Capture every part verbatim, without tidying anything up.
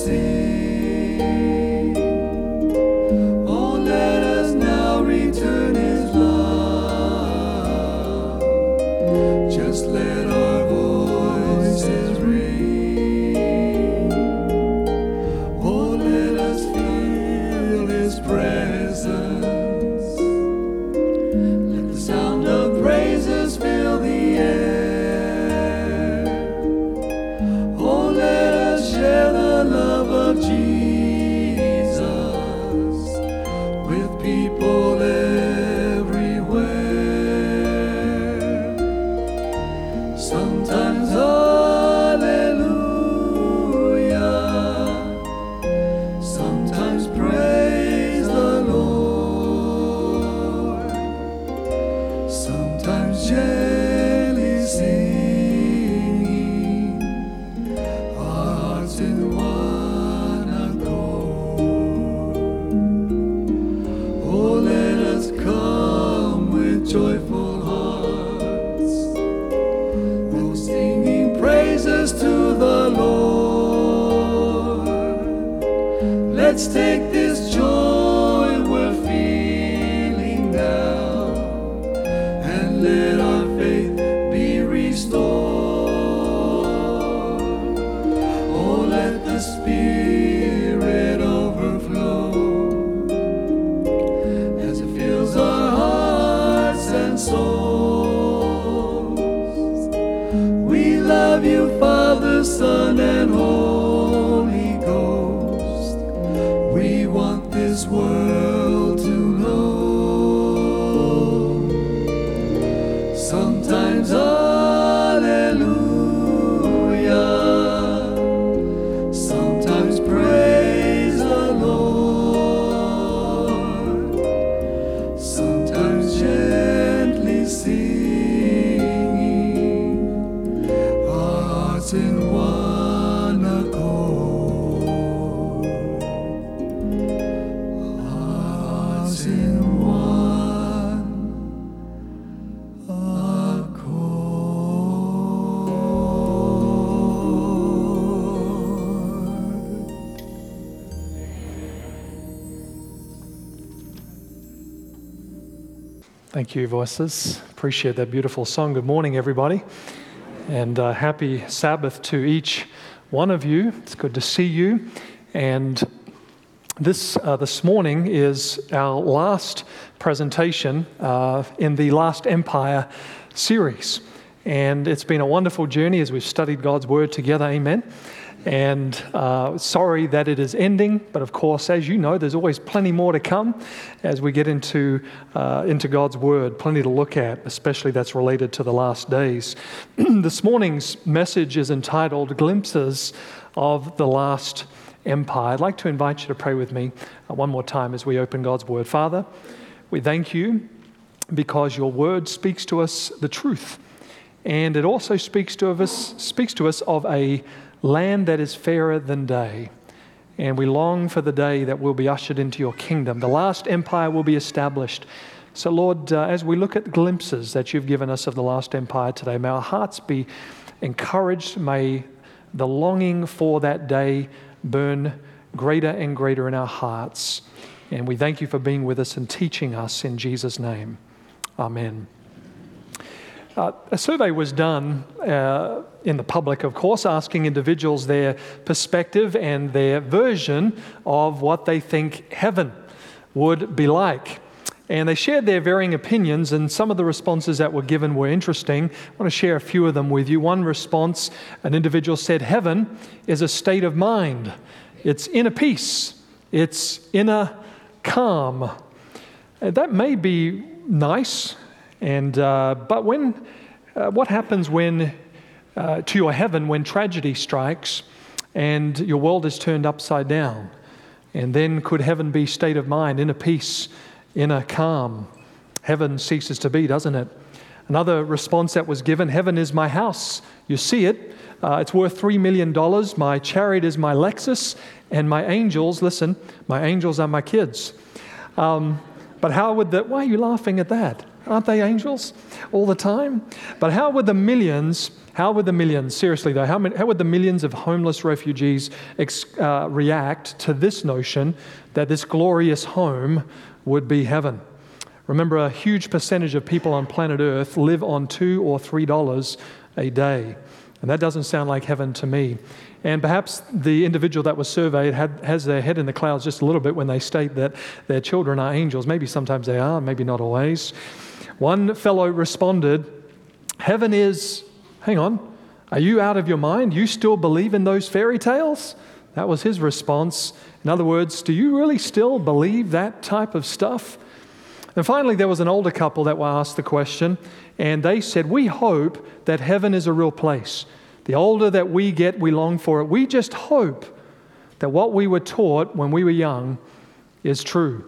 sing. Oh, let us now return his love. Just let our voices ring. Oh, let us feel his presence. Let the sound of praises fill the air. Oh, let us share the love of Jesus with people everywhere. Sometimes hallelujah, sometimes praise the Lord, sometimes gently singing, our hearts in one accord. Oh, let us come with joyful hearts, oh, singing praises to the Lord. Let's take this joy we're feeling now and let our faith be restored. Oh, let the Spirit overflow as it fills our hearts and souls. We love you, Father, Son, and Holy Ghost. We want this world to know. Sometimes hallelujah, sometimes praise the Lord, sometimes gently singing, our hearts in one accord, hearts in one accord. Thank you, voices. Appreciate that beautiful song. Good morning, everybody, and uh, happy Sabbath to each one of you. It's good to see you. And this uh, this morning is our last presentation uh, in the Last Empire series, and it's been a wonderful journey as we've studied God's Word together. Amen. And uh, sorry that it is ending, but of course, as you know, there's always plenty more to come as we get into uh, into God's Word, plenty to look at, especially that's related to the last days. This morning's message is entitled Glimpses of the Last Empire. I'd like to invite you to pray with me uh, one more time as we open God's Word. Father, we thank you because your Word speaks to us the truth, and it also speaks to us speaks to us of a land that is fairer than day. And we long for the day that we'll be ushered into your kingdom. The last empire will be established. So Lord, uh, as we look at glimpses that you've given us of the last empire today, may our hearts be encouraged. May the longing for that day burn greater and greater in our hearts. And we thank you for being with us and teaching us in Jesus' name. Amen. Uh, a survey was done uh, in the public, of course, asking individuals their perspective and their version of what they think heaven would be like. And they shared their varying opinions, and some of the responses that were given were interesting. I want to share a few of them with you. One response, an individual said, heaven is a state of mind. It's inner peace. It's inner calm. Uh, that may be nice. And uh, but when, uh, what happens when, uh, to your heaven when tragedy strikes and your world is turned upside down? And then could heaven be state of mind, inner peace, inner calm? Heaven ceases to be, doesn't it? Another response that was given, heaven is my house. You see it. Uh, it's worth three million dollars. My chariot is my Lexus. And my angels, listen, my angels are my kids. Um, But how would the, why are you laughing at that? Aren't they angels all the time? But how would the millions, how would the millions, seriously though, how, many, how would the millions of homeless refugees ex, uh, react to this notion that this glorious home would be heaven? Remember, a huge percentage of people on planet Earth live on two or three dollars a day. And that doesn't sound like heaven to me. And perhaps the individual that was surveyed had, has their head in the clouds just a little bit when they state that their children are angels. Maybe sometimes they are, maybe not always. One fellow responded, heaven is, hang on, are you out of your mind? You still believe in those fairy tales? That was his response. In other words, do you really still believe that type of stuff? And finally, there was an older couple that were asked the question, and they said, we hope that heaven is a real place. The older that we get, we long for it. We just hope that what we were taught when we were young is true.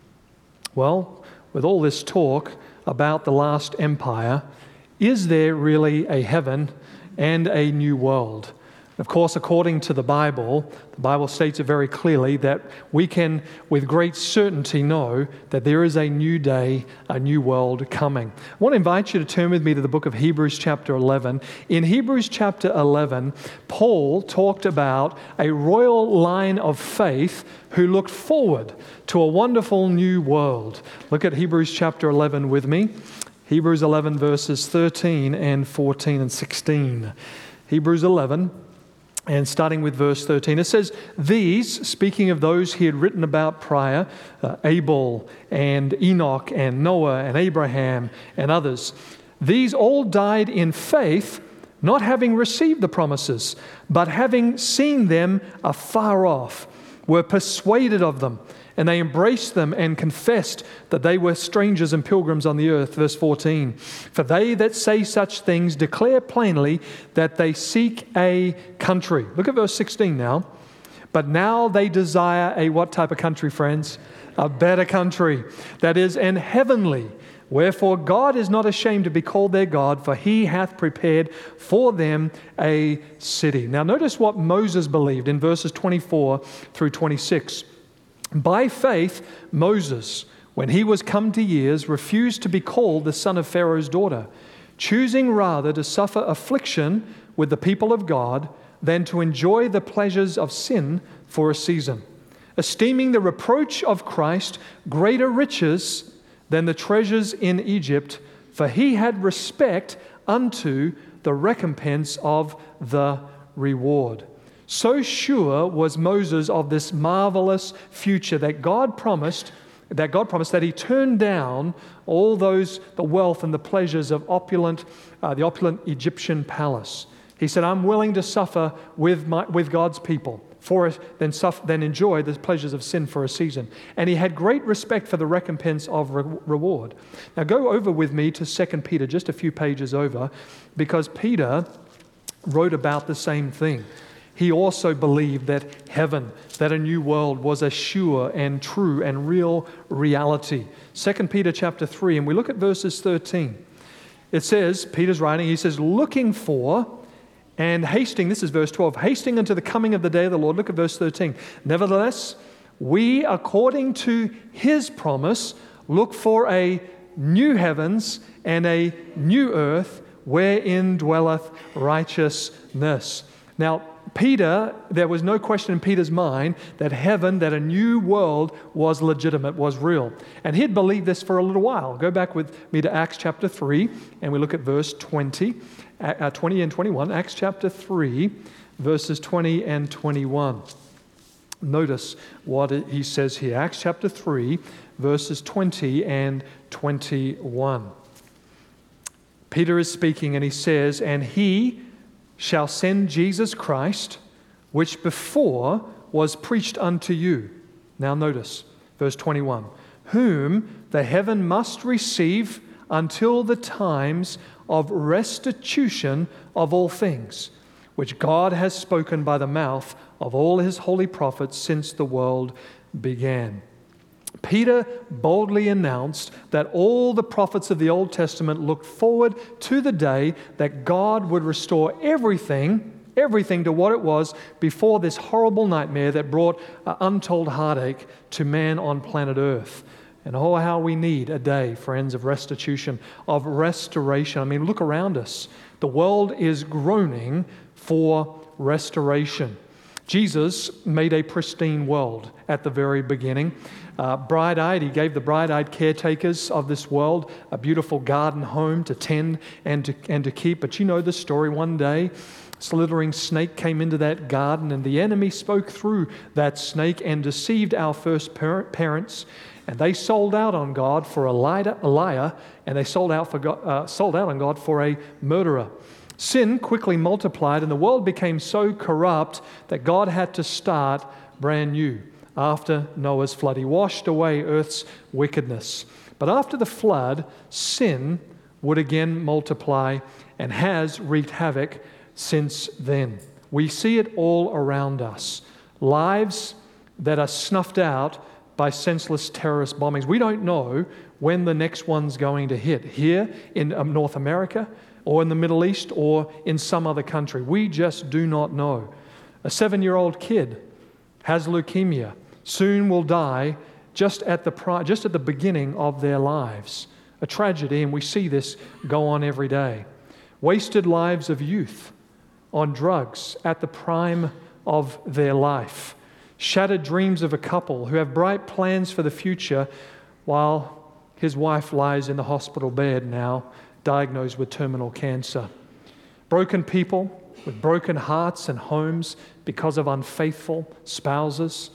Well, with all this talk about the last empire, is there really a heaven and a new world? Of course, according to the Bible, the Bible states it very clearly that we can, with great certainty, know that there is a new day, a new world coming. I want to invite you to turn with me to the book of Hebrews chapter eleven. In Hebrews chapter eleven, Paul talked about a royal line of faith who looked forward to a wonderful new world. Look at Hebrews chapter eleven with me. Hebrews eleven verses thirteen and fourteen and sixteen. Hebrews eleven. And starting with verse thirteen, it says, these, speaking of those he had written about prior, uh, Abel and Enoch and Noah and Abraham and others, these all died in faith, not having received the promises, but having seen them afar off, were persuaded of them, and they embraced them and confessed that they were strangers and pilgrims on the earth. Verse fourteen, for they that say such things declare plainly that they seek a country. Look at verse sixteen now. But now they desire a what type of country, friends? A better country, that is an heavenly. Wherefore God is not ashamed to be called their God, for he hath prepared for them a city. Now notice what Moses believed in verses twenty-four through twenty-six. By faith, Moses, when he was come to years, refused to be called the son of Pharaoh's daughter, choosing rather to suffer affliction with the people of God than to enjoy the pleasures of sin for a season, esteeming the reproach of Christ greater riches than the treasures in Egypt, for he had respect unto the recompense of the reward. So sure was Moses of this marvelous future that God promised, that God promised that he turned down all those, the wealth and the pleasures of opulent, uh, the opulent Egyptian palace. He said, I'm willing to suffer with my, with God's people, for it, then suffer, then enjoy the pleasures of sin for a season. And he had great respect for the recompense of re- reward. Now go over with me to Second Peter, just a few pages over, because Peter wrote about the same thing. He also believed that heaven, that a new world was a sure and true and real reality. Second Peter chapter three, and we look at verses thirteen. It says, Peter's writing, he says, looking for and hasting, this is verse twelve, hasting unto the coming of the day of the Lord. Look at verse thirteen. Nevertheless, we, according to his promise, look for a new heavens and a new earth wherein dwelleth righteousness. Now, Peter, there was no question in Peter's mind that heaven, that a new world was legitimate, was real. And he'd believed this for a little while. Go back with me to Acts chapter three, and we look at verse twenty, uh, twenty and twenty-one. Acts chapter three, verses twenty and twenty-one. Notice what he says here. Acts chapter three, verses twenty and twenty-one. Peter is speaking, and he says, and he shall send Jesus Christ, which before was preached unto you. Now notice, verse twenty-one. Whom the heaven must receive until the times of restitution of all things, which God has spoken by the mouth of all his holy prophets since the world began. Peter boldly announced that all the prophets of the Old Testament looked forward to the day that God would restore everything, everything to what it was before this horrible nightmare that brought uh, untold heartache to man on planet Earth. And oh, how we need a day, friends, of restitution, of restoration. I mean, look around us. The world is groaning for restoration. Jesus made a pristine world at the very beginning. Uh, bright-eyed, he gave the bright-eyed caretakers of this world a beautiful garden home to tend and to, and to keep. But you know the story. One day, a slithering snake came into that garden, and the enemy spoke through that snake and deceived our first parent, parents. And they sold out on God for a liar, a liar and they sold out, for God, uh, sold out on God for a murderer. Sin quickly multiplied, and the world became so corrupt that God had to start brand new after Noah's flood. He washed away earth's wickedness. But after the flood, sin would again multiply and has wreaked havoc since then. We see it all around us. Lives that are snuffed out by senseless terrorist bombings. We don't know when the next one's going to hit, here in um, North America or in the Middle East or in some other country. We just do not know. A seven-year-old kid has leukemia, soon will die just at the pri- just at the beginning of their lives. A tragedy, and we see this go on every day. Wasted lives of youth on drugs at the prime of their life. Shattered dreams of a couple who have bright plans for the future while his wife lies in the hospital bed now, diagnosed with terminal cancer. Broken people with broken hearts and homes because of unfaithful spouses.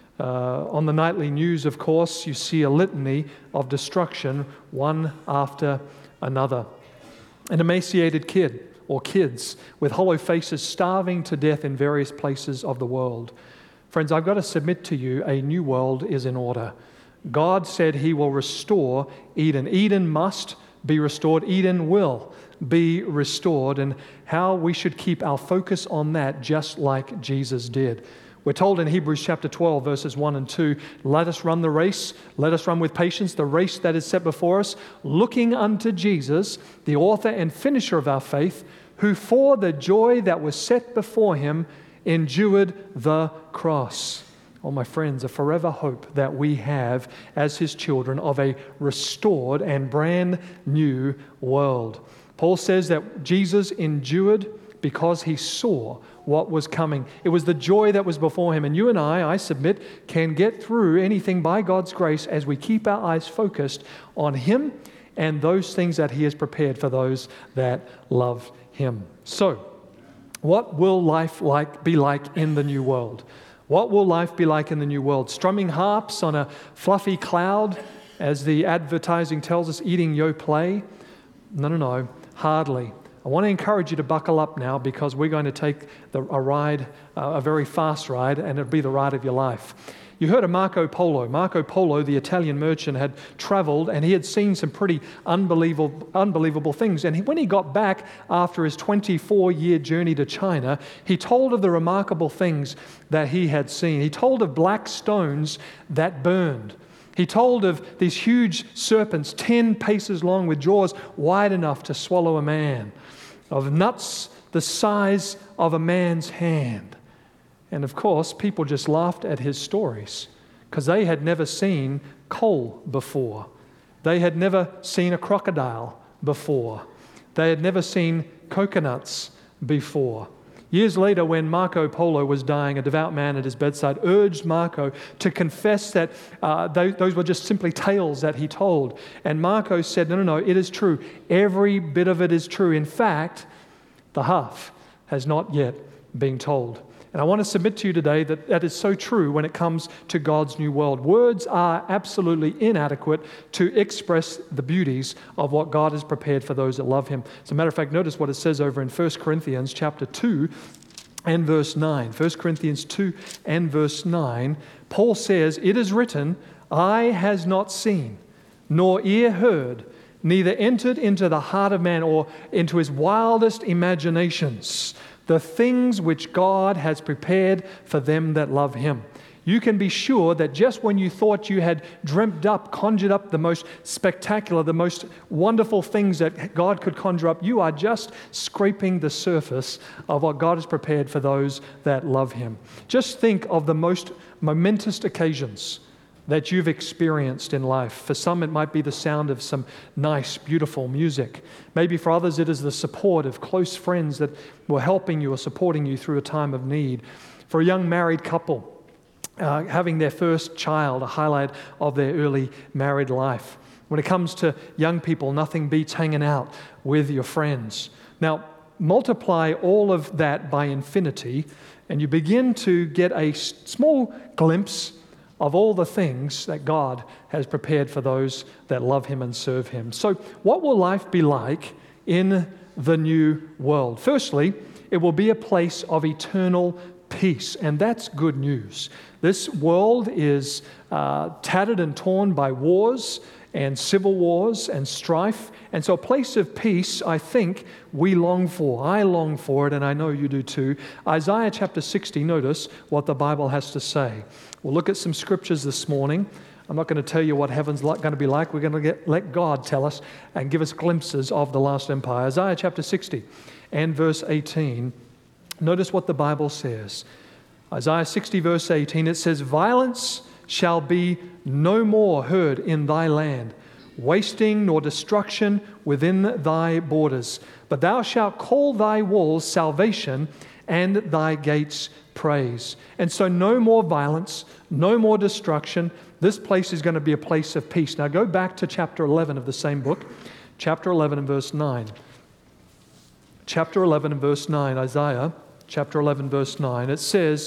Uh, on the nightly news, of course, you see a litany of destruction, one after another. An emaciated kid or kids with hollow faces starving to death in various places of the world. Friends, I've got to submit to you, a new world is in order. God said He will restore Eden. Eden must be restored. Eden will be restored. And how we should keep our focus on that, just like Jesus did. We're told in Hebrews chapter twelve, verses one and two, let us run the race, let us run with patience the race that is set before us, looking unto Jesus, the author and finisher of our faith, who for the joy that was set before Him endured the cross. Oh, my friends, a forever hope that we have as His children of a restored and brand new world. Paul says that Jesus endured because He saw what was coming. It was the joy that was before Him. And you and I, I submit, can get through anything by God's grace as we keep our eyes focused on Him and those things that He has prepared for those that love Him. So, what will life like be like in the new world? What will life be like in the new world? Strumming harps on a fluffy cloud, as the advertising tells us, eating Yoplait? No, no, no, hardly. I want to encourage you to buckle up now, because we're going to take the, a ride, uh, a very fast ride, and it'll be the ride of your life. You heard of Marco Polo. Marco Polo, the Italian merchant, had traveled and he had seen some pretty unbelievable, unbelievable things. And he, when he got back after his twenty-four-year journey to China, he told of the remarkable things that he had seen. He told of black stones that burned. He told of these huge serpents, ten paces long with jaws wide enough to swallow a man, of nuts the size of a man's hand. And of course, people just laughed at his stories because they had never seen coal before. They had never seen a crocodile before. They had never seen coconuts before. Years later, when Marco Polo was dying, a devout man at his bedside urged Marco to confess that uh, those, those were just simply tales that he told. And Marco said, no, no, no, it is true. Every bit of it is true. In fact, the half has not yet been told. And I want to submit to you today that that is so true when it comes to God's new world. Words are absolutely inadequate to express the beauties of what God has prepared for those that love Him. As a matter of fact, notice what it says over in First Corinthians chapter two and verse nine. First Corinthians two and verse nine, Paul says, "It is written, eye has not seen, nor ear heard, neither entered into the heart of man or into his wildest imaginations, the things which God has prepared for them that love Him." You can be sure that just when you thought you had dreamt up, conjured up the most spectacular, the most wonderful things that God could conjure up, you are just scraping the surface of what God has prepared for those that love Him. Just think of the most momentous occasions, that you've experienced in life. For some, it might be the sound of some nice, beautiful music. Maybe for others, it is the support of close friends that were helping you or supporting you through a time of need. For a young married couple, uh, having their first child, a highlight of their early married life. When it comes to young people, nothing beats hanging out with your friends. Now, multiply all of that by infinity, and you begin to get a small glimpse of all the things that God has prepared for those that love Him and serve Him. So what will life be like in the new world? Firstly, it will be a place of eternal peace, and that's good news. This world is uh, tattered and torn by wars and civil wars and strife, and so a place of peace, I think, we long for. I long for it, and I know you do too. Isaiah chapter sixty, notice what the Bible has to say. We'll look at some scriptures this morning. I'm not going to tell you what heaven's going to be like. We're going to get, let God tell us and give us glimpses of the last empire. Isaiah chapter sixty and verse eighteen. Notice what the Bible says. Isaiah sixty verse eighteen, it says, "Violence shall be no more heard in thy land, wasting nor destruction within thy borders. But thou shalt call thy walls salvation and thy gates praise." And so no more violence, no more destruction. This place is going to be a place of peace. Now go back to chapter eleven of the same book, chapter eleven and verse nine. Chapter eleven and verse nine, Isaiah chapter eleven verse nine. It says,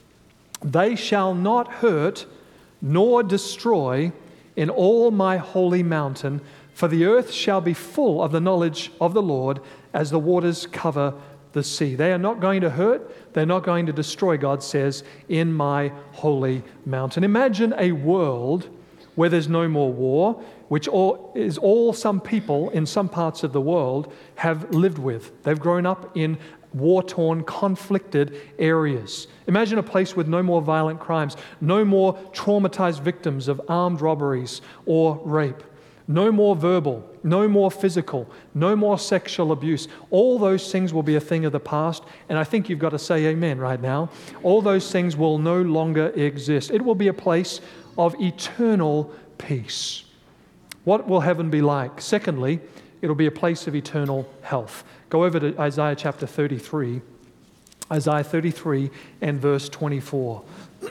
"They shall not hurt nor destroy in all my holy mountain, for the earth shall be full of the knowledge of the Lord as the waters cover the sea." They are not going to hurt, they're not going to destroy, God says, in my holy mountain. Imagine a world where there's no more war, which all, is all some people in some parts of the world have lived with. They've grown up in war-torn, conflicted areas. Imagine a place with no more violent crimes, no more traumatized victims of armed robberies or rape, no more verbal, no more physical, no more sexual abuse. All those things will be a thing of the past, and I think you've got to say amen right now. All those things will no longer exist. It will be a place of eternal peace. What will heaven be like? Secondly, it'll be a place of eternal health. Go over to Isaiah chapter thirty-three. Isaiah thirty-three and verse twenty-four.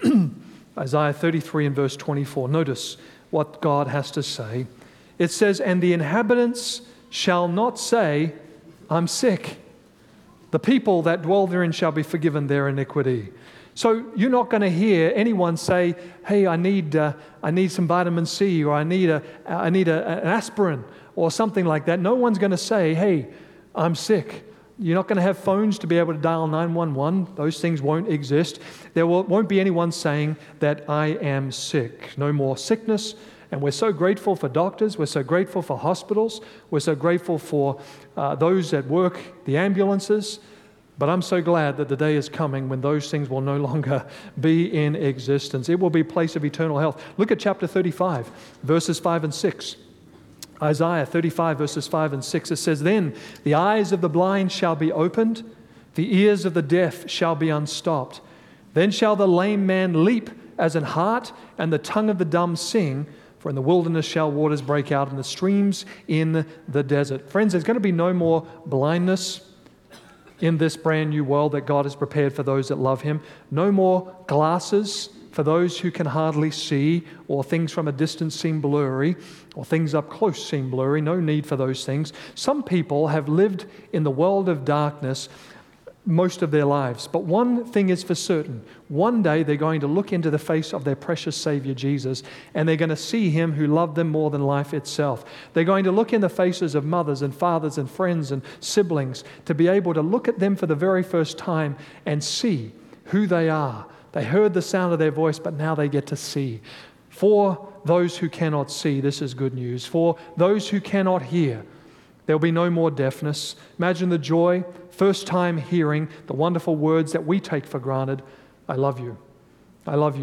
Isaiah thirty-three and verse twenty-four. Notice what God has to say. It says, "And the inhabitants shall not say, I'm sick. The people that dwell therein shall be forgiven their iniquity." So you're not going to hear anyone say, "Hey, I need uh, I need some vitamin C," or "I need a I need a, an aspirin," or something like that. No one's going to say, "Hey, I'm sick." You're not going to have phones to be able to dial nine one one. Those things won't exist. There will, won't be anyone saying that I am sick. No more sickness. And we're so grateful for doctors. We're so grateful for hospitals. We're so grateful for uh, those that work the ambulances. But I'm so glad that the day is coming when those things will no longer be in existence. It will be a place of eternal health. Look at chapter thirty-five, verses five and six. Isaiah thirty-five, verses five and six. It says, "Then the eyes of the blind shall be opened, the ears of the deaf shall be unstopped. Then shall the lame man leap as an hart, and the tongue of the dumb sing. For in the wilderness shall waters break out, and the streams in the desert." Friends, there's going to be no more blindness in this brand new world that God has prepared for those that love Him. No more glasses for those who can hardly see, or things from a distance seem blurry, or things up close seem blurry. No need for those things. Some people have lived in the world of darkness most of their lives. But one thing is for certain. One day they're going to look into the face of their precious Savior Jesus, and they're going to see Him who loved them more than life itself. They're going to look in the faces of mothers and fathers and friends and siblings to be able to look at them for the very first time and see who they are. They heard the sound of their voice, but now they get to see. For those who cannot see, this is good news. For those who cannot hear, there will be no more deafness. Imagine the joy, first time hearing the wonderful words that we take for granted. I love you. I love you.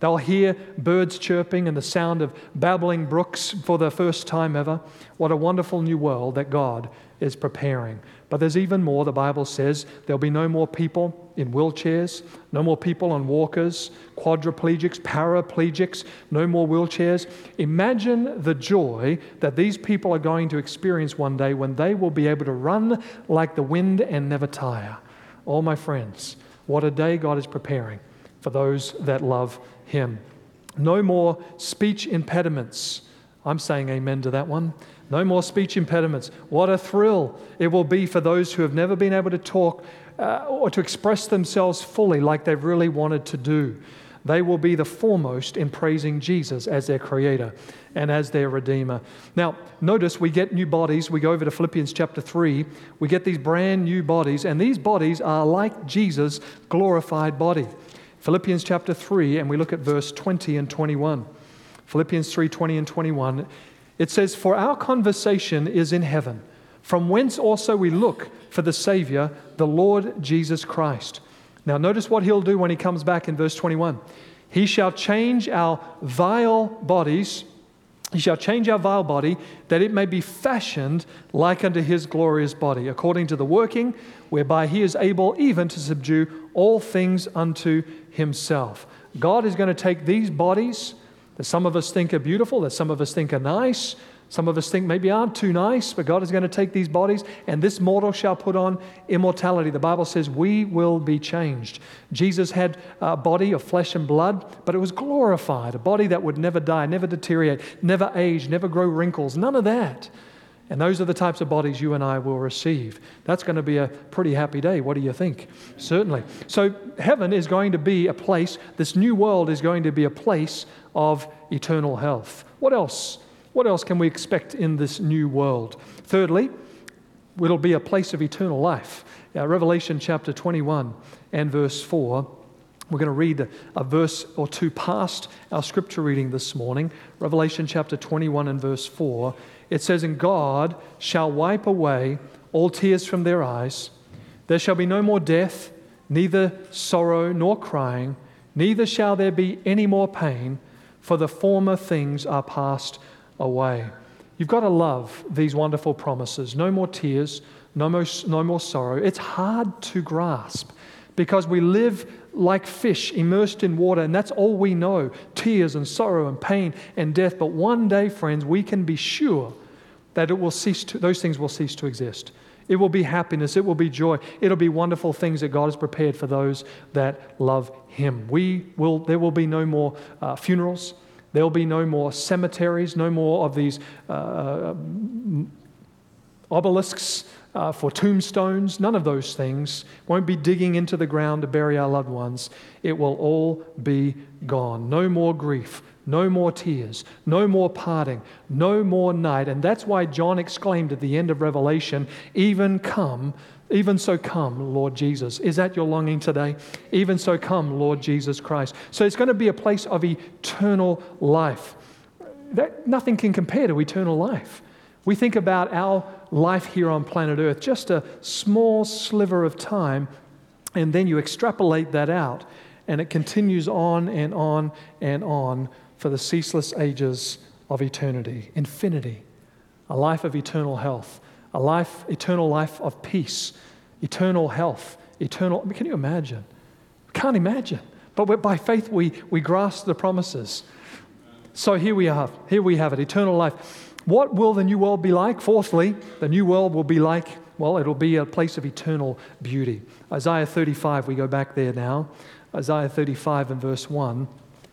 They'll hear birds chirping and the sound of babbling brooks for the first time ever. What a wonderful new world that God is preparing. But there's even more. The Bible says there'll be no more people in wheelchairs, no more people on walkers, quadriplegics, paraplegics, no more wheelchairs. Imagine the joy that these people are going to experience one day when they will be able to run like the wind and never tire. Oh, my friends, what a day God is preparing for those that love Him. No more speech impediments. I'm saying amen to that one. No more speech impediments. What a thrill it will be for those who have never been able to talk uh, or to express themselves fully like they've really wanted to do. They will be the foremost in praising Jesus as their Creator and as their Redeemer. Now, notice we get new bodies. We go over to Philippians chapter three. We get these brand new bodies, and these bodies are like Jesus' glorified body. Philippians chapter three, and we look at verse twenty and twenty-one. Philippians three, twenty and twenty-one. It says, "For our conversation is in heaven, from whence also we look for the Savior, the Lord Jesus Christ." Now notice what He'll do when He comes back in verse twenty-one. "He shall change our vile bodies, He shall change our vile body, that it may be fashioned like unto His glorious body, according to the working whereby He is able even to subdue all things unto Himself." God is going to take these bodies that some of us think are beautiful, that some of us think are nice, some of us think maybe aren't too nice, but God is going to take these bodies, and this mortal shall put on immortality. The Bible says we will be changed. Jesus had a body of flesh and blood, but it was glorified, a body that would never die, never deteriorate, never age, never grow wrinkles, none of that. And those are the types of bodies you and I will receive. That's going to be a pretty happy day. What do you think? Certainly. So heaven is going to be a place, this new world is going to be a place of eternal health. What else? What else can we expect in this new world? Thirdly, it'll be a place of eternal life. Uh, Revelation chapter twenty-one and verse four. We're going to read a verse or two past our scripture reading this morning. Revelation chapter twenty-one and verse four. It says, "And God shall wipe away all tears from their eyes. There shall be no more death, neither sorrow nor crying, neither shall there be any more pain, for the former things are passed away." You've got to love these wonderful promises. No more tears, no more, no more sorrow. It's hard to grasp because we live like fish immersed in water, and that's all we know, tears and sorrow and pain and death. But one day, friends, we can be sure that it will cease to, those things will cease to exist. It will be happiness, it will be joy, it'll be wonderful things that God has prepared for those that love Him. We will, there will be no more uh, funerals, there will be no more cemeteries, no more of these uh, obelisks uh, for tombstones, none of those things. Won't be digging into the ground to bury our loved ones. It will all be gone. No more grief, no more tears, no more parting, no more night. And that's why John exclaimed at the end of Revelation, "Even come, even so come, Lord Jesus." Is that your longing today? Even so come, Lord Jesus Christ. So it's going to be a place of eternal life. That, nothing can compare to eternal life. We think about our life here on planet Earth, just a small sliver of time, and then you extrapolate that out, and it continues on and on and on for the ceaseless ages of eternity, infinity, a life of eternal health, a life, eternal life of peace, eternal health, eternal, I mean, can you imagine? Can't imagine. But by faith we, we grasp the promises. So here we are, here we have it, eternal life. What will the new world be like? Fourthly, the new world will be like, well, it'll be a place of eternal beauty. Isaiah thirty-five, we go back there now. Isaiah thirty-five and verse one.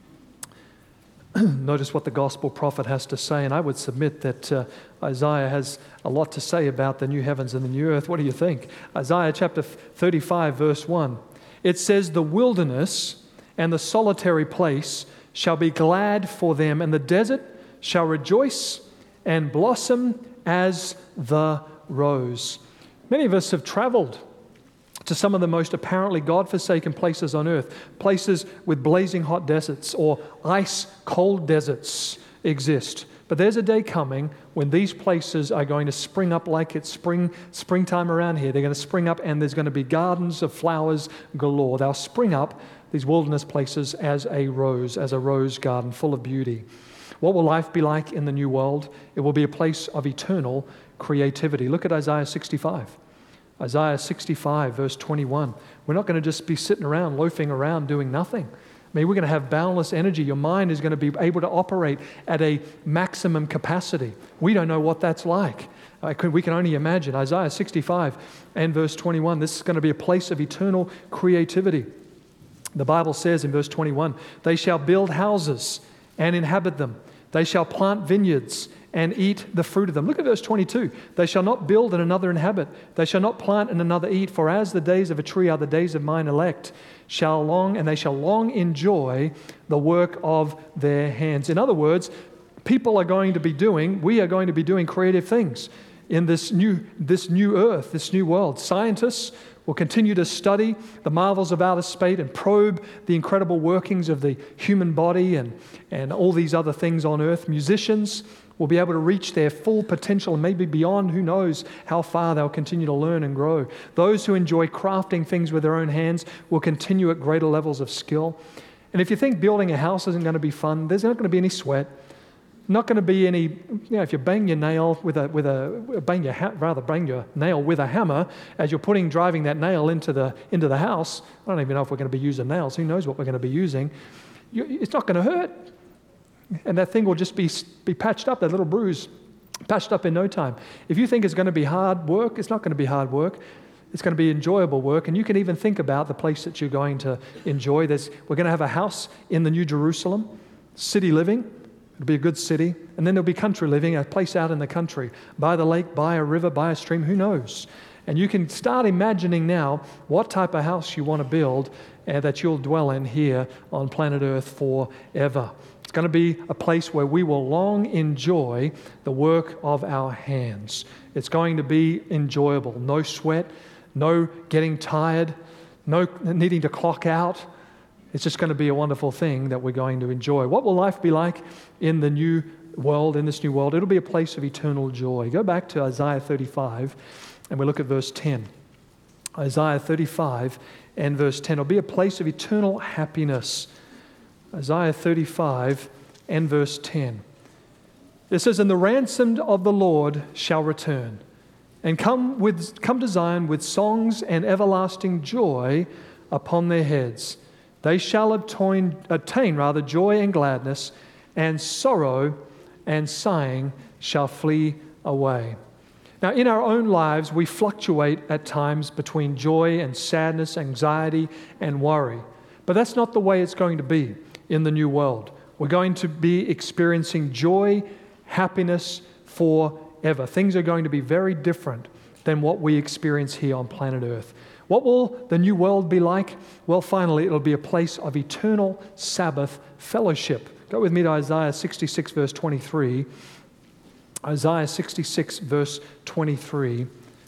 Notice what the gospel prophet has to say, and I would submit that uh, Isaiah has a lot to say about the new heavens and the new earth. What do you think? Isaiah chapter thirty-five, verse one. It says, "The wilderness and the solitary place shall be glad for them, and the desert shall rejoice and blossom as the rose." Many of us have traveled to some of the most apparently God-forsaken places on earth, places with blazing hot deserts or ice-cold deserts exist. But there's a day coming when these places are going to spring up like it's spring, springtime around here. They're going to spring up, and there's going to be gardens of flowers galore. They'll spring up these wilderness places as a rose, as a rose garden full of beauty. What will life be like in the new world? It will be a place of eternal creativity. Look at Isaiah sixty-five. Isaiah sixty-five, verse twenty-one. We're not going to just be sitting around, loafing around, doing nothing. I mean, we're going to have boundless energy. Your mind is going to be able to operate at a maximum capacity. We don't know what that's like. I could, we can only imagine. Isaiah sixty-five and verse twenty-one, this is going to be a place of eternal creativity. The Bible says in verse twenty-one, they shall build houses and inhabit them. They shall plant vineyards and eat the fruit of them. Look at verse twenty-two. They shall not build and another inhabit. They shall not plant and another eat. For as the days of a tree are the days of mine elect, shall long, and they shall long enjoy the work of their hands. In other words, people are going to be doing, we are going to be doing creative things in this new, this new earth, this new world. Scientists will continue to study the marvels of outer space and probe the incredible workings of the human body and, and all these other things on earth. Musicians will be able to reach their full potential and maybe beyond. Who knows how far they'll continue to learn and grow. Those who enjoy crafting things with their own hands will continue at greater levels of skill. And if you think building a house isn't going to be fun, there's not going to be any sweat. Not going to be any, you know, if you bang your nail with a, with a, bang your, ha- rather bang your nail with a hammer as you're putting, driving that nail into the, into the house. I don't even know if we're going to be using nails. Who knows what we're going to be using? You, it's not going to hurt. And that thing will just be, be patched up, that little bruise, patched up in no time. If you think it's going to be hard work, it's not going to be hard work. It's going to be enjoyable work. And you can even think about the place that you're going to enjoy. There's, we're going to have a house in the New Jerusalem, city living. It'll be a good city. And then there'll be country living, a place out in the country, by the lake, by a river, by a stream, who knows? And you can start imagining now what type of house you want to build uh, that you'll dwell in here on planet Earth forever. It's going to be a place where we will long enjoy the work of our hands. It's going to be enjoyable. No sweat, no getting tired, no needing to clock out. It's just going to be a wonderful thing that we're going to enjoy. What will life be like in the new world, in this new world? It'll be a place of eternal joy. Go back to Isaiah thirty-five, and we look at verse ten. Isaiah thirty-five and verse ten. It'll be a place of eternal happiness. Isaiah thirty-five and verse ten. It says, "And the ransomed of the Lord shall return, and come with come to Zion with songs and everlasting joy upon their heads. They shall obtain, obtain rather joy and gladness, and sorrow and sighing shall flee away." Now, in our own lives, we fluctuate at times between joy and sadness, anxiety and worry. But that's not the way it's going to be in the new world. We're going to be experiencing joy, happiness forever. Things are going to be very different than what we experience here on planet Earth. What will the new world be like? Well, finally, it'll be a place of eternal Sabbath fellowship. Go with me to Isaiah sixty-six, verse twenty-three. Isaiah sixty-six, verse twenty-three.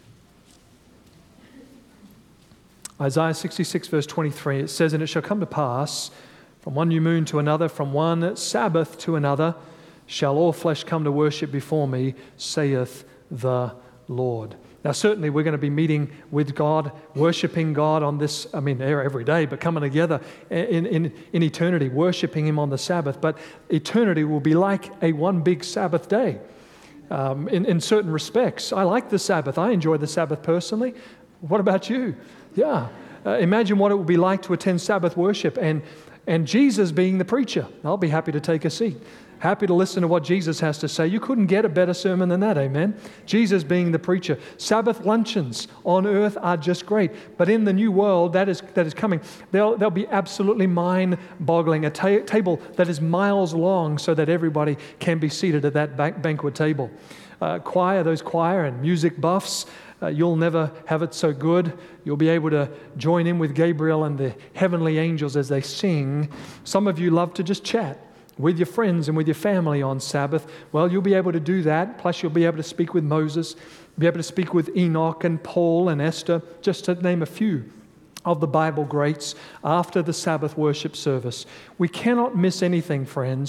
Isaiah sixty-six, verse twenty-three, it says, "And it shall come to pass, from one new moon to another, from one Sabbath to another, shall all flesh come to worship before me, saith the Lord." Now, certainly we're going to be meeting with God, worshiping God on this, I mean, every day, but coming together in, in, in eternity, worshiping Him on the Sabbath. But eternity will be like a one big Sabbath day um, in, in certain respects. I like the Sabbath. I enjoy the Sabbath personally. What about you? Yeah. Uh, imagine what it would be like to attend Sabbath worship and, and Jesus being the preacher. I'll be happy to take a seat. Happy to listen to what Jesus has to say. You couldn't get a better sermon than that, amen? Jesus being the preacher. Sabbath luncheons on earth are just great. But in the new world that is that is coming, they'll, they'll be absolutely mind-boggling. A ta- table that is miles long so that everybody can be seated at that ba- banquet table. Uh, choir, those choir and music buffs, uh, you'll never have it so good. You'll be able to join in with Gabriel and the heavenly angels as they sing. Some of you love to just chat with your friends and with your family on Sabbath. Well, you'll be able to do that. Plus, you'll be able to speak with Moses, be able to speak with Enoch and Paul and Esther, just to name a few of the Bible greats after the Sabbath worship service. We cannot miss anything, friends.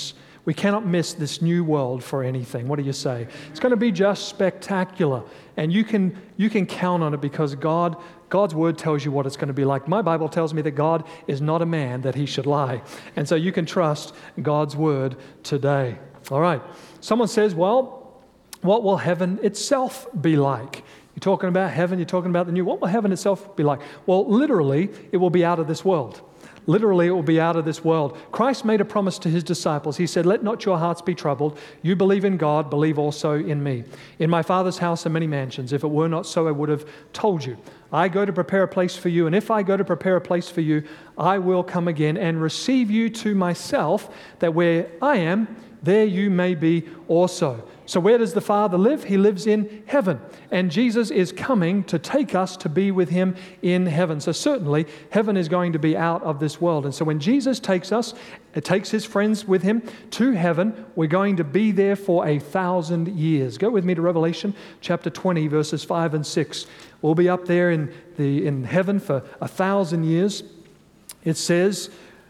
We cannot miss this new world for anything. What do you say? It's going to be just spectacular. And you can you can count on it because God God's word tells you what it's going to be like. My Bible tells me that God is not a man that he should lie. And so you can trust God's word today. All right. Someone says, well, what will heaven itself be like? You're talking about heaven, you're talking about the new. What will heaven itself be like? Well, literally, it will be out of this world. Literally, it will be out of this world. Christ made a promise to his disciples. He said, let not your hearts be troubled. You believe in God, believe also in me. In my Father's house are many mansions. If it were not so, I would have told you. I go to prepare a place for you, and if I go to prepare a place for you, I will come again and receive you to myself, that where I am, there you may be also. So where does the Father live? He lives in heaven. And Jesus is coming to take us to be with him in heaven. So certainly, heaven is going to be out of this world. And so when Jesus takes us, it takes his friends with him to heaven, we're going to be there for a thousand years. Go with me to Revelation chapter twenty, verses five and six. We'll be up there in, the, in heaven for a thousand years. It says...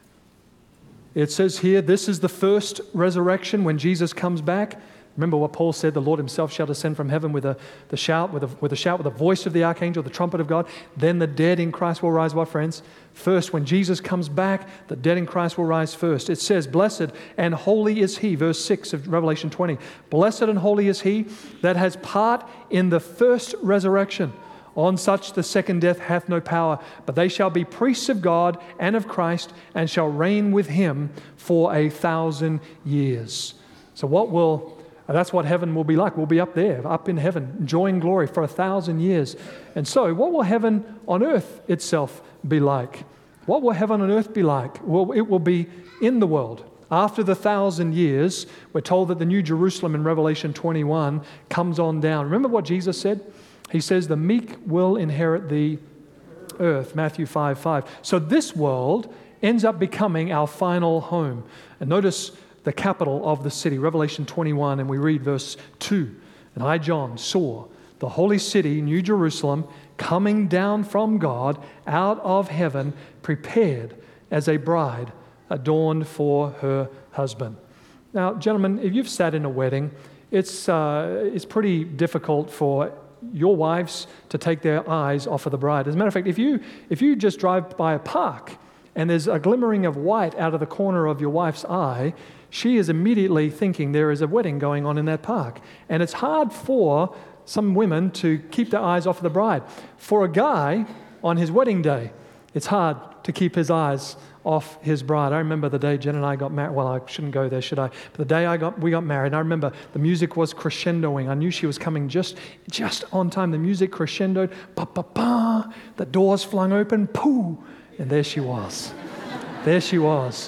It says here, this is the first resurrection when Jesus comes back. Remember what Paul said, the Lord himself shall descend from heaven with a the shout, with a, with a shout, with the voice of the archangel, the trumpet of God. Then the dead in Christ will rise, what friends? First, when Jesus comes back, the dead in Christ will rise first. It says, blessed and holy is he, verse six of Revelation twenty. Blessed and holy is he that has part in the first resurrection. On such the second death hath no power, but they shall be priests of God and of Christ, and shall reign with him for a thousand years. So what will, that's what heaven will be like. We'll be up there, up in heaven, enjoying glory for a thousand years. And so what will heaven on earth itself be like? What will heaven on earth be like? Well, it will be in the world. After the thousand years, we're told that the New Jerusalem in Revelation twenty-one comes on down. Remember what Jesus said? He says, the meek will inherit the earth, Matthew five five. So this world ends up becoming our final home. And notice the capital of the city, Revelation twenty-one, and we read verse two. And I, John, saw the holy city, New Jerusalem, coming down from God out of heaven, prepared as a bride adorned for her husband. Now, gentlemen, if you've sat in a wedding, it's, uh, it's pretty difficult for your wives to take their eyes off of the bride. As a matter of fact, if you if you just drive by a park and there's a glimmering of white out of the corner of your wife's eye, she is immediately thinking there is a wedding going on in that park. And it's hard for some women to keep their eyes off of the bride. For a guy on his wedding day, it's hard to keep his eyes off his bride. I remember the day Jen and I got married. Well, I shouldn't go there, should I? But the day I got we got married, I remember the music was crescendoing. I knew she was coming just just on time. The music crescendoed. Ba ba ba. The doors flung open. Pooh, and there she was. There she was.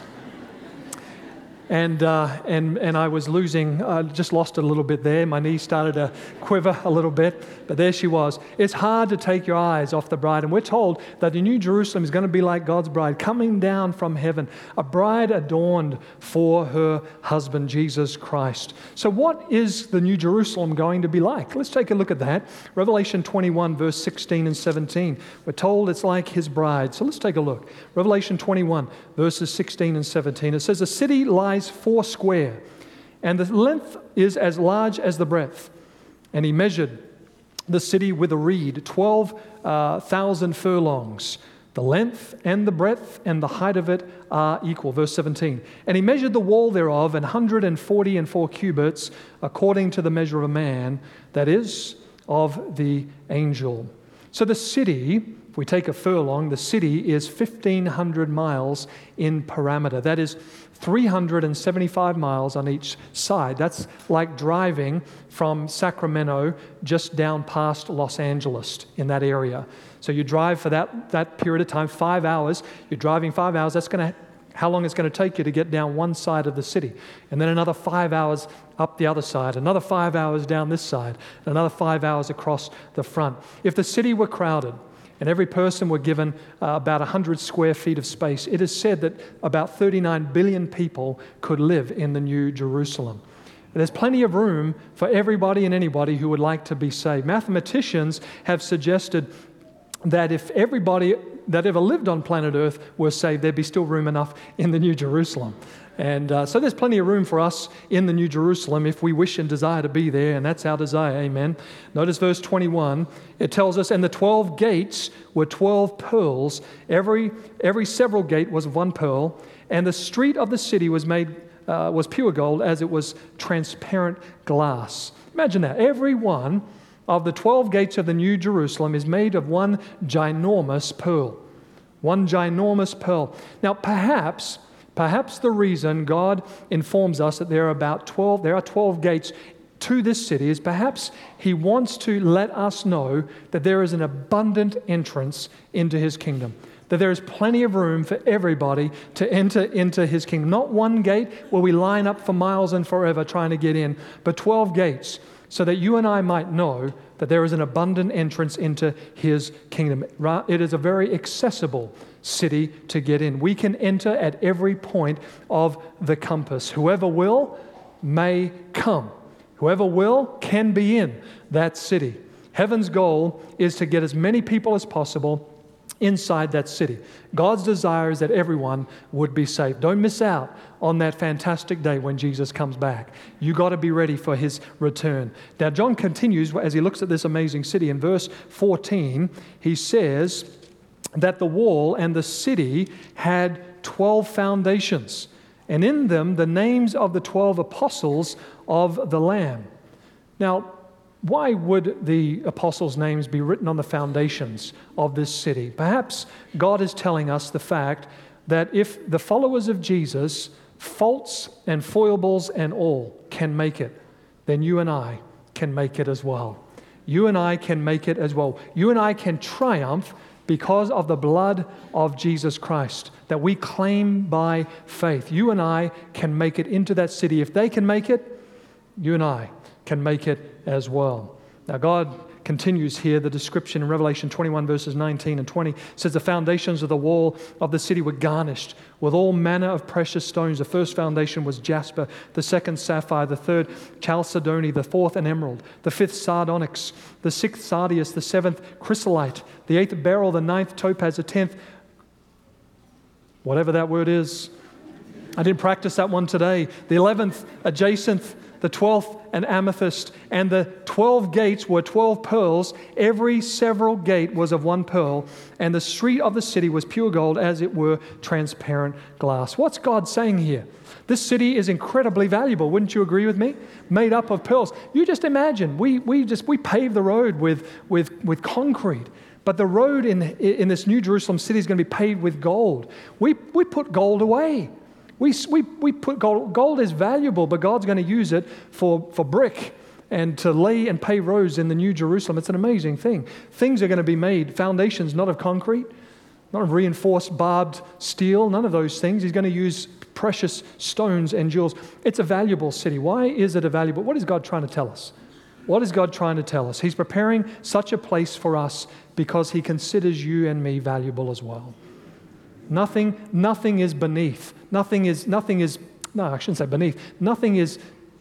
And uh, and and I was losing, uh, just lost it a little bit there. My knees started to quiver a little bit, but there she was. It's hard to take your eyes off the bride, and we're told that the New Jerusalem is going to be like God's bride, coming down from heaven, a bride adorned for her husband, Jesus Christ. So what is the New Jerusalem going to be like? Let's take a look at that. Revelation twenty-one, verse sixteen and seventeen. We're told it's like his bride. So let's take a look. Revelation twenty-one, verses sixteen and seventeen. It says, a city lies four square, and the length is as large as the breadth. And he measured the city with a reed, twelve thousand furlongs. The length and the breadth and the height of it are equal. Verse seventeen. And he measured the wall thereof an hundred and forty and four cubits, according to the measure of a man, that is, of the angel. So the city, if we take a furlong, the city is fifteen hundred miles in parameter. That is three hundred seventy-five miles on each side. That's like driving from Sacramento just down past Los Angeles in that area. So you drive for that, that period of time, five hours. You're driving five hours. That's going to how long it's going to take you to get down one side of the city. And then another five hours up the other side, another five hours down this side, another five hours across the front. If the city were crowded, and every person were given uh, about one hundred square feet of space, it is said that about thirty-nine billion people could live in the New Jerusalem. And there's plenty of room for everybody and anybody who would like to be saved. Mathematicians have suggested that if everybody that ever lived on planet Earth were saved, there'd be still room enough in the New Jerusalem. And uh, so there's plenty of room for us in the New Jerusalem if we wish and desire to be there, and that's our desire, amen. Notice verse twenty-one, it tells us, and the twelve gates were twelve pearls. Every, every several gate was one pearl, and the street of the city was made uh, was pure gold as it was transparent glass. Imagine that. Every one of the twelve gates of the New Jerusalem is made of one ginormous pearl. One ginormous pearl. Now, perhaps... Perhaps the reason God informs us that there are about twelve, there are twelve gates to this city is perhaps He wants to let us know that there is an abundant entrance into His kingdom. That there is plenty of room for everybody to enter into His kingdom. Not one gate where we line up for miles and forever trying to get in, but twelve gates so that you and I might know that there is an abundant entrance into His kingdom. It is a very accessible city to get in. We can enter at every point of the compass. Whoever will may come. Whoever will can be in that city. Heaven's goal is to get as many people as possible inside that city. God's desire is that everyone would be saved. Don't miss out on that fantastic day when Jesus comes back. You got to be ready for His return. Now, John continues as he looks at this amazing city. In verse fourteen, he says that the wall and the city had twelve foundations, and in them the names of the twelve apostles of the Lamb. Now, why would the apostles' names be written on the foundations of this city? Perhaps God is telling us the fact that if the followers of Jesus, faults and foibles and all, can make it, then you and I can make it as well. You and I can make it as well. You and I can triumph because of the blood of Jesus Christ that we claim by faith. You and I can make it into that city. If they can make it, you and I can make it as well. Now, God continues here the description in Revelation twenty-one, verses nineteen and twenty. It says, the foundations of the wall of the city were garnished with all manner of precious stones. The first foundation was jasper, the second sapphire, the third chalcedony, the fourth an emerald, the fifth sardonyx, the sixth sardius, the seventh chrysolite, the eighth beryl, the ninth topaz, the tenth, whatever that word is. I didn't practice that one today. The eleventh a jacinth, the twelfth an amethyst, and the twelve gates were twelve pearls. Every several gate was of one pearl, and the street of the city was pure gold, as it were transparent glass. What's God saying here? This city is incredibly valuable. Wouldn't you agree with me? Made up of pearls. You just imagine, we we just we pave the road with with with concrete. But the road in in this New Jerusalem city is going to be paved with gold. We we put gold away. We, we, we put gold, gold is valuable, but God's going to use it for, for brick and to lay and pave roads in the New Jerusalem. It's an amazing thing. Things are going to be made, foundations not of concrete, not of reinforced barbed steel, none of those things. He's going to use precious stones and jewels. It's a valuable city. Why is it a valuable? What is God trying to tell us? What is God trying to tell us? He's preparing such a place for us because He considers you and me valuable as well. Nothing, nothing is beneath. Nothing is, nothing is, no, I shouldn't say beneath. Nothing is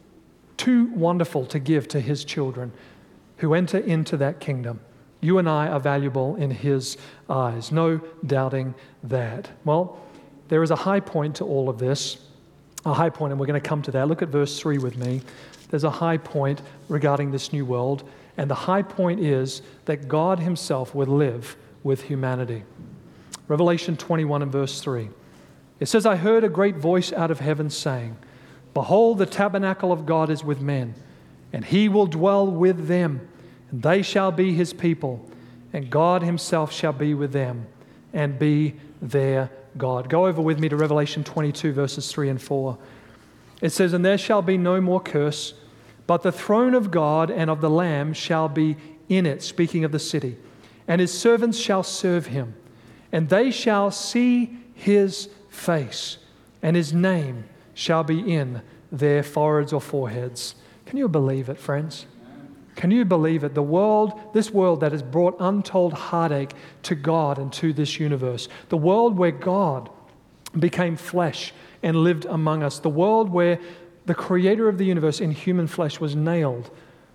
too wonderful to give to His children who enter into that kingdom. You and I are valuable in His eyes. No doubting that. Well, there is a high point to all of this. A high point, and we're going to come to that. Look at verse three with me. There's a high point regarding this new world, and the high point is that God Himself would live with humanity. Revelation twenty-one and verse three. It says, I heard a great voice out of heaven saying, behold, the tabernacle of God is with men, and He will dwell with them, and they shall be His people, and God Himself shall be with them, and be their God. Go over with me to Revelation twenty-two, verses three and four. It says, and there shall be no more curse, but the throne of God and of the Lamb shall be in it, speaking of the city, and His servants shall serve Him. And they shall see His face, and His name shall be in their foreheads or foreheads. Can you believe it, friends? Can you believe it? The world, this world that has brought untold heartache to God and to this universe. The world where God became flesh and lived among us. The world where the Creator of the universe in human flesh was nailed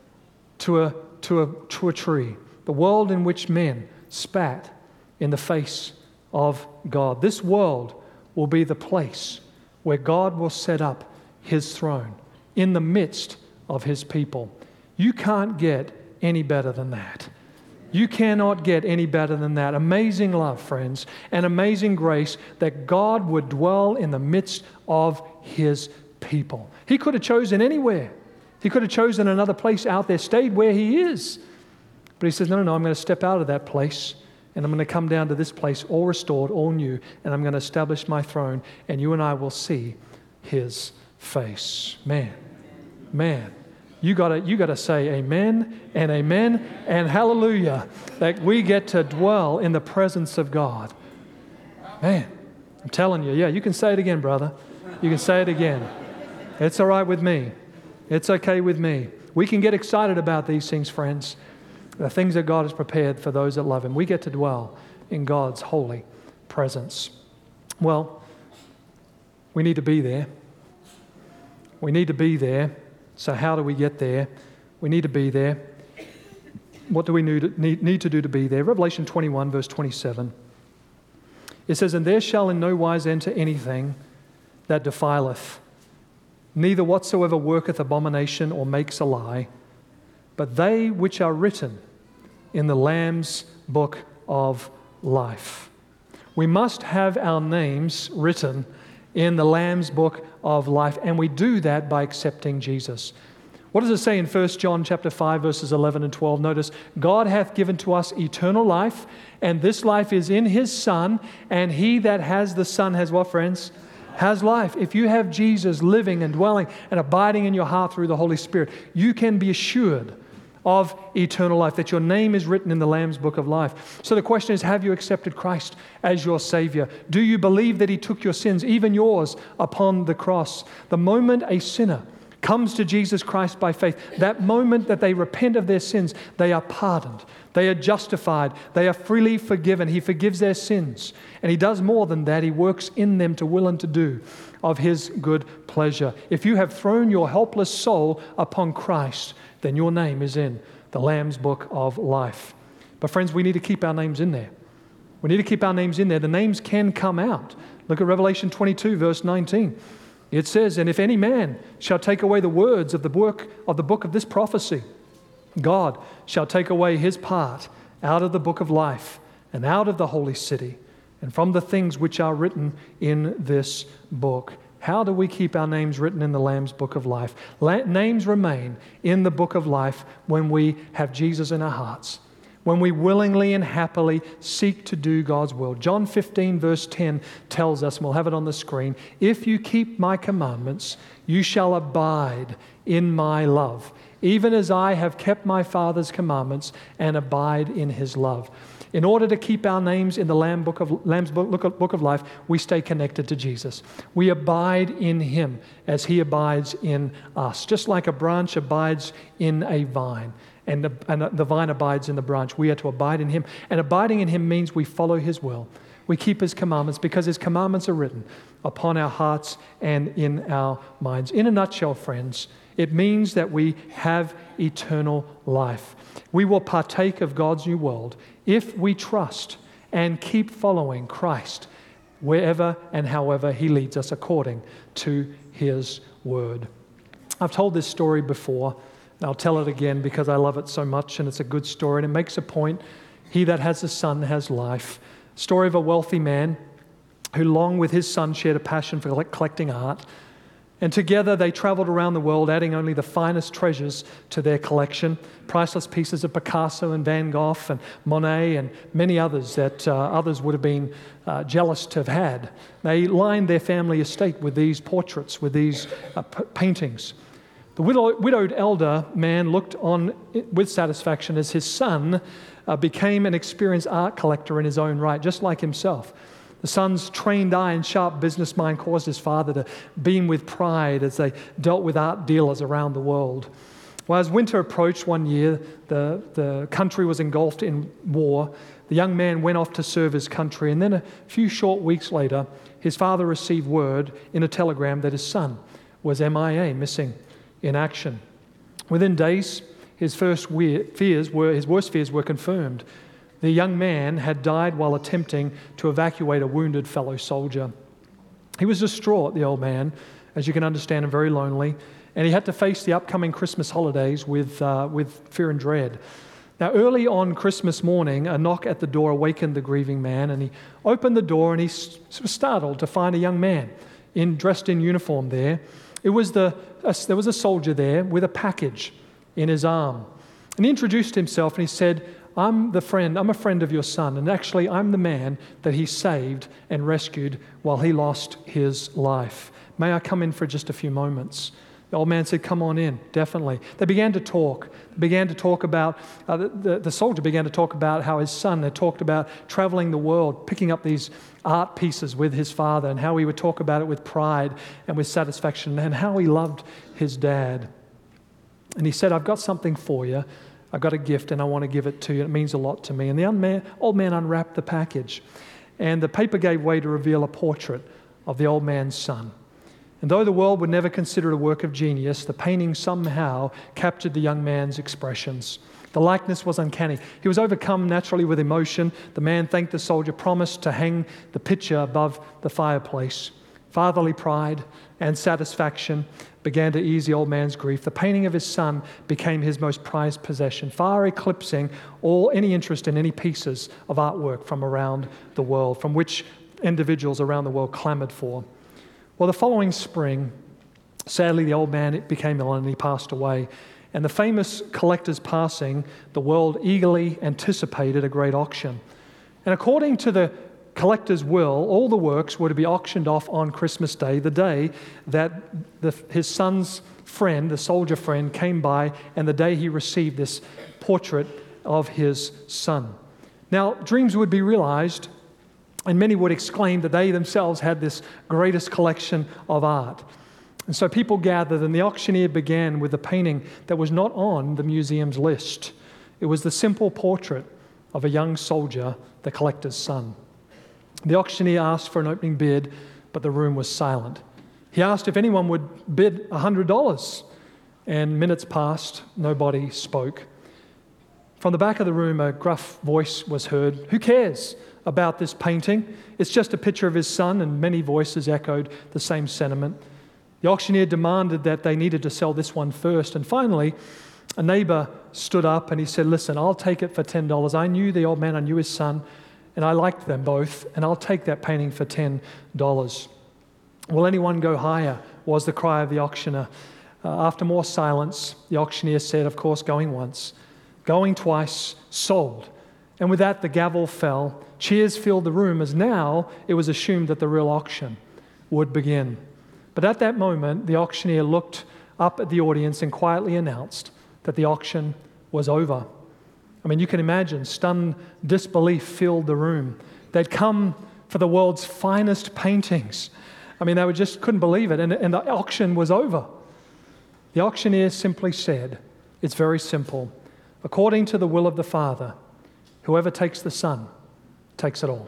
to a, to a, to a tree. The world in which men spat in the face of God. This world will be the place where God will set up His throne in the midst of His people. You can't get any better than that. You cannot get any better than that. Amazing love, friends, and amazing grace that God would dwell in the midst of His people. He could have chosen anywhere. He could have chosen another place out there, stayed where He is. But He says, no, no, no, I'm going to step out of that place and I'm going to come down to this place, all restored, all new, and I'm going to establish my throne, and you and I will see His face. Man, man. You gotta, you gotta say amen and amen and hallelujah that we get to dwell in the presence of God. Man, I'm telling you, yeah, you can say it again, brother. You can say it again. It's all right with me. It's okay with me. We can get excited about these things, friends. The things that God has prepared for those that love Him. We get to dwell in God's holy presence. Well, we need to be there. We need to be there. So how do we get there? We need to be there. What do we need, need, need to do to be there? Revelation twenty-one, verse twenty-seven. It says, and there shall in no wise enter anything that defileth, neither whatsoever worketh abomination or makes a lie, but they which are written in the Lamb's book of life. We must have our names written in the Lamb's book of life, and we do that by accepting Jesus. What does it say in First John chapter five, verses eleven and twelve? Notice, God hath given to us eternal life, and this life is in His Son, and he that has the Son has what, friends? Has life. If you have Jesus living and dwelling and abiding in your heart through the Holy Spirit, you can be assured of eternal life, that your name is written in the Lamb's book of life. So the question is, have you accepted Christ as your Savior? Do you believe that He took your sins, even yours, upon the cross? The moment a sinner comes to Jesus Christ by faith, that moment that they repent of their sins, they are pardoned. They are justified. They are freely forgiven. He forgives their sins. And He does more than that. He works in them to will and to do of His good pleasure. If you have thrown your helpless soul upon Christ, then your name is in the Lamb's book of life. But friends, we need to keep our names in there. We need to keep our names in there. The names can come out. Look at Revelation twenty-two, verse nineteen. It says, and if any man shall take away the words of the book of the book of this prophecy, God shall take away his part out of the book of life and out of the holy city and from the things which are written in this book. How do we keep our names written in the Lamb's book of life? La- names remain in the book of life when we have Jesus in our hearts, when we willingly and happily seek to do God's will. John fifteen, verse ten tells us, and we'll have it on the screen, if you keep my commandments, you shall abide in my love, even as I have kept my Father's commandments and abide in His love. In order to keep our names in the Lamb book of, Lamb's book, book of life, we stay connected to Jesus. We abide in Him as He abides in us, just like a branch abides in a vine. And the, and the vine abides in the branch. We are to abide in Him. And abiding in Him means we follow His will. We keep His commandments because His commandments are written upon our hearts and in our minds. In a nutshell, friends, it means that we have eternal life. We will partake of God's new world if we trust and keep following Christ wherever and however He leads us according to His word. I've told this story before, and I'll tell it again because I love it so much, and it's a good story, and it makes a point. He that has a son has life. Story of a wealthy man who, along with his son, shared a passion for collecting art. And together they traveled around the world, adding only the finest treasures to their collection. Priceless pieces of Picasso and Van Gogh and Monet and many others that uh, others would have been uh, jealous to have had. They lined their family estate with these portraits, with these uh, p- paintings. The widow, widowed elder man looked on with satisfaction as his son uh, became an experienced art collector in his own right, just like himself. The son's trained eye and sharp business mind caused his father to beam with pride as they dealt with art dealers around the world. Well, as winter approached one year, the, the country was engulfed in war. The young man went off to serve his country, and then a few short weeks later, his father received word in a telegram that his son was M I A, missing in action. Within days, his first fears were, his worst fears were confirmed. The young man had died while attempting to evacuate a wounded fellow soldier. He was distraught, the old man, as you can understand, and very lonely. And he had to face the upcoming Christmas holidays with, uh, with fear and dread. Now, early on Christmas morning, a knock at the door awakened the grieving man, and he opened the door and he was startled to find a young man in, dressed in uniform there. It was the, a, there was a soldier there with a package in his arm. And he introduced himself and he said, I'm the friend, I'm a friend of your son, and actually I'm the man that he saved and rescued while he lost his life. May I come in for just a few moments? The old man said, come on in, definitely. They began to talk. They began to talk about, uh, the, the, the soldier began to talk about how his son had talked about traveling the world, picking up these art pieces with his father, and how he would talk about it with pride and with satisfaction, and how he loved his dad. And he said, I've got something for you. I've got a gift, and I want to give it to you. It means a lot to me. And the man, old man unwrapped the package, and the paper gave way to reveal a portrait of the old man's son. And though the world would never consider it a work of genius, the painting somehow captured the young man's expressions. The likeness was uncanny. He was overcome naturally with emotion. The man thanked the soldier, promised to hang the picture above the fireplace. Fatherly pride and satisfaction began to ease the old man's grief. The painting of his son became his most prized possession, far eclipsing all any interest in any pieces of artwork from around the world, from which individuals around the world clamored for. Well, the following spring, sadly, the old man became ill and he passed away. And the famous collector's passing, the world eagerly anticipated a great auction. And according to the collector's will, all the works were to be auctioned off on Christmas Day, the day that the, his son's friend, the soldier friend, came by, and the day he received this portrait of his son. Now, dreams would be realized, and many would exclaim that they themselves had this greatest collection of art. And so people gathered, and the auctioneer began with a painting that was not on the museum's list. It was the simple portrait of a young soldier, the collector's son. The auctioneer asked for an opening bid, but the room was silent. He asked if anyone would bid one hundred dollars, and minutes passed, nobody spoke. From the back of the room, a gruff voice was heard. Who cares about this painting? It's just a picture of his son, and many voices echoed the same sentiment. The auctioneer demanded that they needed to sell this one first, and finally, a neighbor stood up and he said, listen, I'll take it for ten dollars. I knew the old man, I knew his son, and I liked them both, and I'll take that painting for ten dollars. Will anyone go higher? Was the cry of the auctioneer. Uh, after more silence, the auctioneer said, of course, going once, going twice, sold. And with that, the gavel fell. Cheers filled the room, as now it was assumed that the real auction would begin. But at that moment, the auctioneer looked up at the audience and quietly announced that the auction was over. I mean, you can imagine, stunned disbelief filled the room. They'd come for the world's finest paintings. I mean, they were just couldn't believe it, and, and the auction was over. The auctioneer simply said, it's very simple. According to the will of the Father, whoever takes the Son takes it all.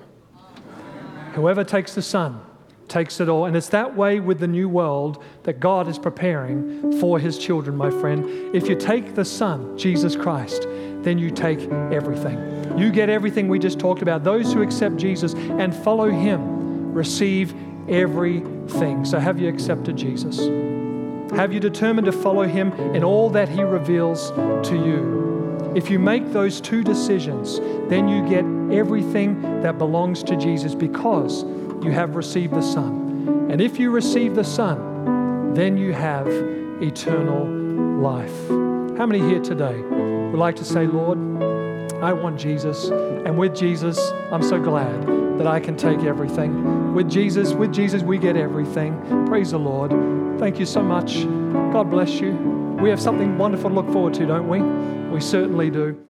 Whoever takes the Son takes it all. And it's that way with the new world that God is preparing for His children, my friend. If you take the Son, Jesus Christ, then you take everything. You get everything we just talked about. Those who accept Jesus and follow Him receive everything. So have you accepted Jesus? Have you determined to follow Him in all that He reveals to you? If you make those two decisions, then you get everything that belongs to Jesus because you have received the Son. And if you receive the Son, then you have eternal life. How many here today would like to say, Lord, I want Jesus, and with Jesus, I'm so glad that I can take everything. With Jesus, with Jesus, we get everything. Praise the Lord. Thank you so much. God bless you. We have something wonderful to look forward to, don't we? We certainly do.